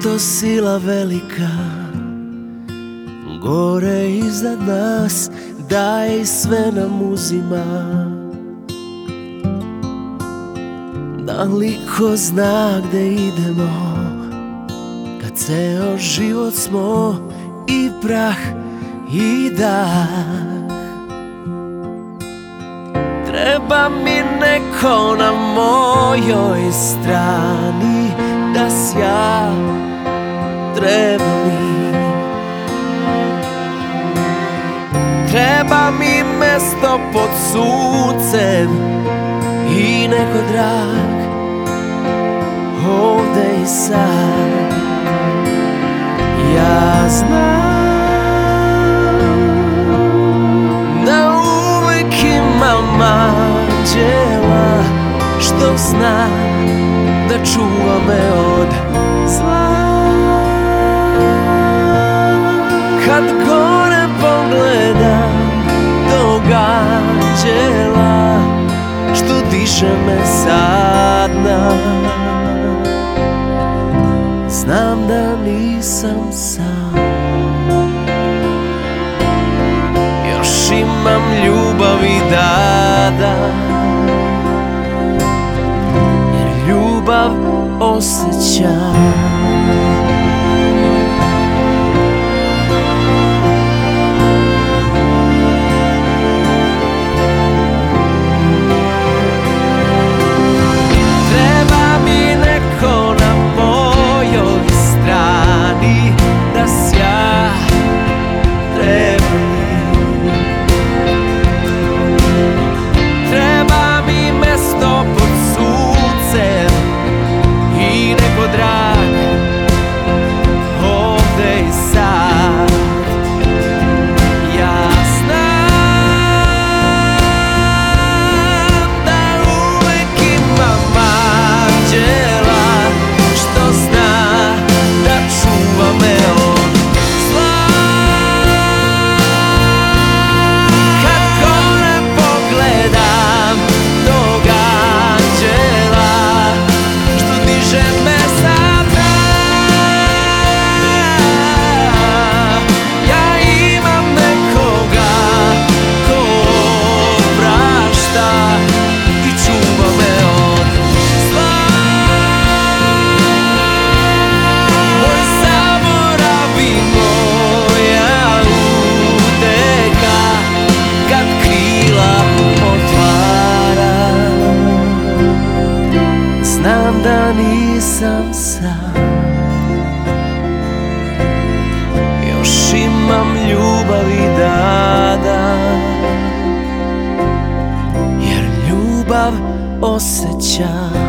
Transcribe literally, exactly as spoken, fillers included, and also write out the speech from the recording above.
to sila velika, gore iznad nas, daje i sve nam uzima. Da li ko zna gde idemo, kad ceo život smo i prah i dah. Treba mi neko na mojoj strani, da sja, treba mi. Treba mi mesto pod suncem i neko drag, ovde i sad. Ja znam da uvek imam anđela što zna da čuva me od zla. Kad gore pogledam tog anđela što diše me sad na, znam da nisam sam. Još imam ljubavi da dam, jer ljubav osjećam. Znam da nisam sam, još imam ljubavi da dam, jer ljubav osjećam.